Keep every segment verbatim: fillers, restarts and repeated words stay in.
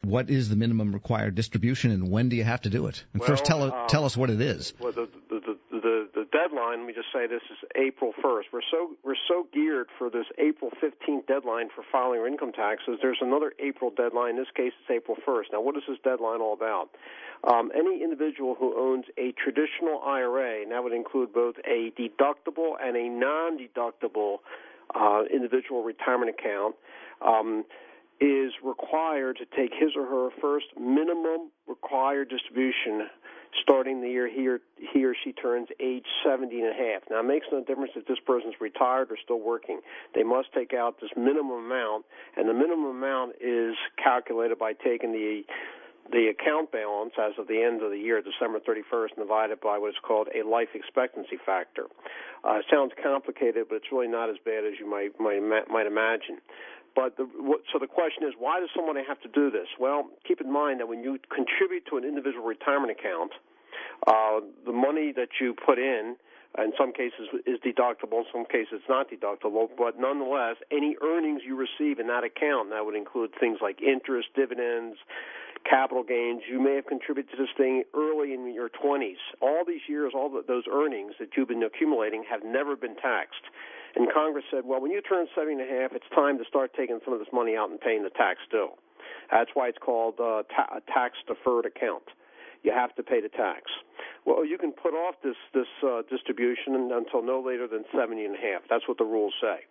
what is the minimum required distribution, and when do you have to do it? And well, first, tell, um, tell us what it is. Well, the, the, the, the, the deadline, let me just say this, is April first. We're so we're so geared for this April fifteenth deadline for filing our income taxes. There's another April deadline. In this case, it's April first. Now, what is this deadline all about? Um, any individual who owns a traditional I R A, and that would include both a deductible and a non-deductible uh, individual retirement account, um, is required to take his or her first minimum required distribution starting the year he or, he or she turns age seventy and a half. Now, it makes no difference if this person's retired or still working. They must take out this minimum amount, and the minimum amount is calculated by taking the the account balance as of the end of the year, December thirty-first, and divided by what is called a life expectancy factor. Uh, it sounds complicated, but it's really not as bad as you might might, might imagine. But the, so the question is, why does somebody have to do this? Well, keep in mind that when you contribute to an individual retirement account, uh, the money that you put in, in some cases is deductible, in some cases it's not deductible, but nonetheless, any earnings you receive in that account, that would include things like interest, dividends, capital gains, you may have contributed to this thing early in your twenties. All these years, all the, those earnings that you've been accumulating have never been taxed. And Congress said, well, when you turn seventy and a half, it's time to start taking some of this money out and paying the tax due. That's why it's called uh, ta- a tax-deferred account. You have to pay the tax. Well, you can put off this, this uh, distribution until no later than seventy and a half. That's what the rules say.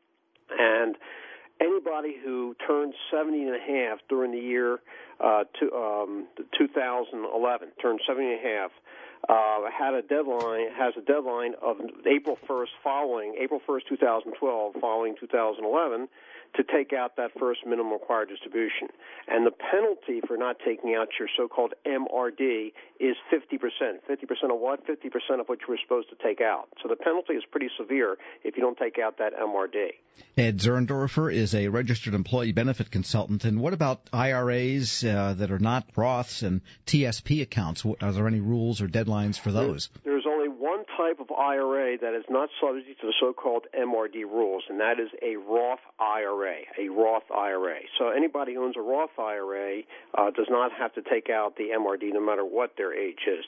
And anybody who turns seventy and a half during the year uh, to, um, two thousand eleven, turned seventy and a half, uh, had a deadline, has a deadline of April first following, April first, two thousand twelve, following two thousand eleven, to take out that first minimum required distribution. And the penalty for not taking out your so-called M R D is fifty percent. fifty percent of what? fifty percent of what you were supposed to take out. So the penalty is pretty severe if you don't take out that M R D. Ed Zerndorfer is a registered employee benefit consultant. And what about I R As uh, that are not Roths and T S P accounts? Are there any rules or deadlines for those? There's only one type of I R A that is not subject to the so-called M R D rules, and that is a Roth I R A, a Roth I R A. So anybody who owns a Roth I R A uh, does not have to take out the M R D no matter what their age is.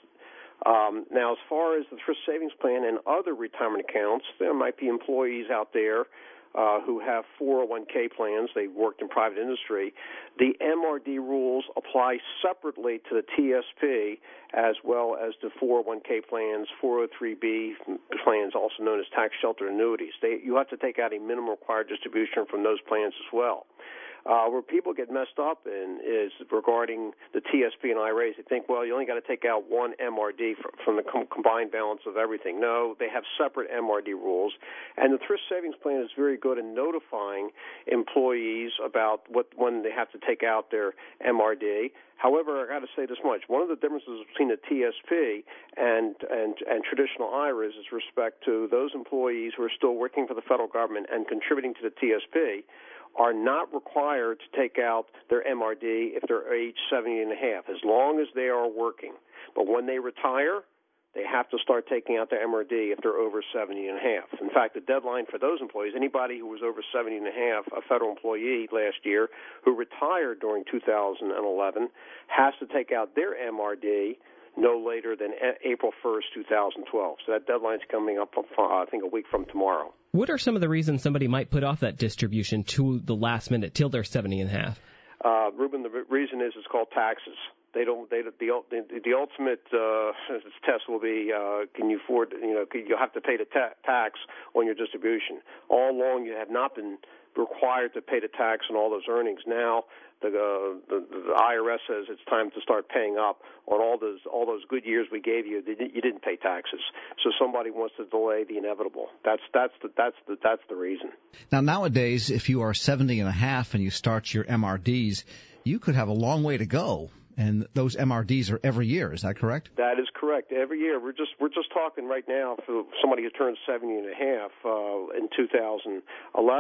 Um, now, as far as the thrift savings plan and other retirement accounts, there might be employees out there Uh, who have four oh one k plans. They worked in private industry. The M R D rules apply separately to the T S P as well as the four oh one k plans, four oh three b plans, also known as tax shelter annuities. They, you have to take out a minimum required distribution from those plans as well. Uh, where people get messed up in is regarding the T S P and I R As. They think, well, you only got to take out one M R D from, from the com- combined balance of everything. No, they have separate M R D rules. And the thrift savings plan is very good in notifying employees about what when they have to take out their M R D. However, I got to say this much. One of the differences between the T S P and, and, and traditional I R As is respect to those employees who are still working for the federal government and contributing to the T S P are not required to take out their M R D if they're age seventy and a half, as long as they are working. But when they retire, they have to start taking out their M R D if they're over seventy and a half. In fact, the deadline for those employees, anybody who was over seventy and a half, a federal employee last year, who retired during two thousand eleven, has to take out their M R D no later than April first, two thousand twelve. So that deadline's coming up, uh, I think, a week from tomorrow. What are some of the reasons somebody might put off that distribution to the last minute, till they're seventy and a half? Uh, Ruben, the reason is it's called taxes. They don't. They the the, the ultimate uh, test will be: uh, can you afford? You know, you'll have to pay the ta- tax on your distribution. All along, you have not been required to pay the tax on all those earnings. Now, the, uh, the the I R S says it's time to start paying up on all those all those good years we gave you. You didn't pay taxes, so somebody wants to delay the inevitable. That's that's the that's the that's the reason. Now, nowadays, if you are seventy and a half and you start your M R Ds, you could have a long way to go. And those M R Ds are every year. Is that correct? That is correct. Every year. We're just we're just talking right now for somebody who turned seventy and a half uh, in two thousand eleven.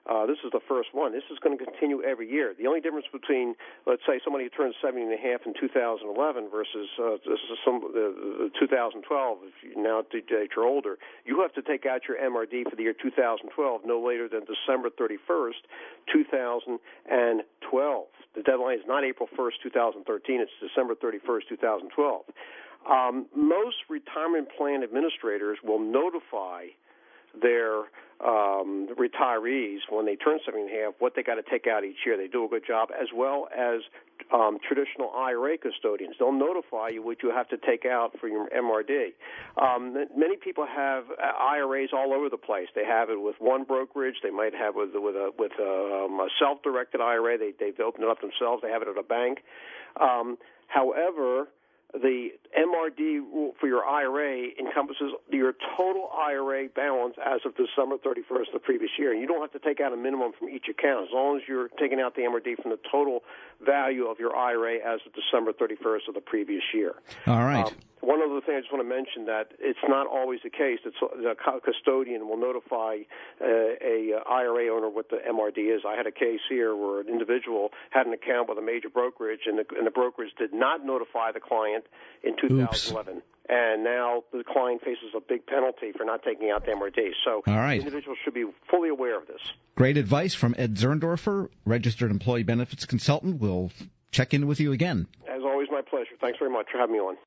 Uh, this is the first one. This is going to continue every year. The only difference between, let's say, somebody who turns seventy and a half in two thousand eleven versus uh, this is some uh, two thousand twelve. If you now that you're older, you have to take out your M R D for the year two thousand twelve no later than December thirty-first, two thousand twelve. The deadline is not April first, two thousand thirteen. It's December thirty-first, two thousand twelve. Um, most retirement plan administrators will notify their um, retirees when they turn seventy and a half what they got to take out each year. They do a good job, as well as um, traditional I R A custodians. They'll notify you what you have to take out for your M R D. Um, many people have I R As all over the place. They have it with one brokerage. They might have it with with a with a, um, a self-directed I R A. They they've opened it up themselves. They have it at a bank. Um, however, the M R D rule for your I R A encompasses your total I R A balance as of December thirty-first of the previous year. You don't have to take out a minimum from each account, as long as you're taking out the M R D from the total value of your I R A as of December thirty-first of the previous year. All right. Um, one other thing I just want to mention, that it's not always the case that the custodian will notify uh, a I R A owner what the M R D is. I had a case here where an individual had an account with a major brokerage, and the, and the brokerage did not notify the client in two thousand eleven. Oops. And now the client faces a big penalty for not taking out the M R D. So All right. individuals should be fully aware of this. Great advice from Ed Zerndorfer, Registered Employee Benefits Consultant. We'll check in with you again. As always, my pleasure. Thanks very much for having me on.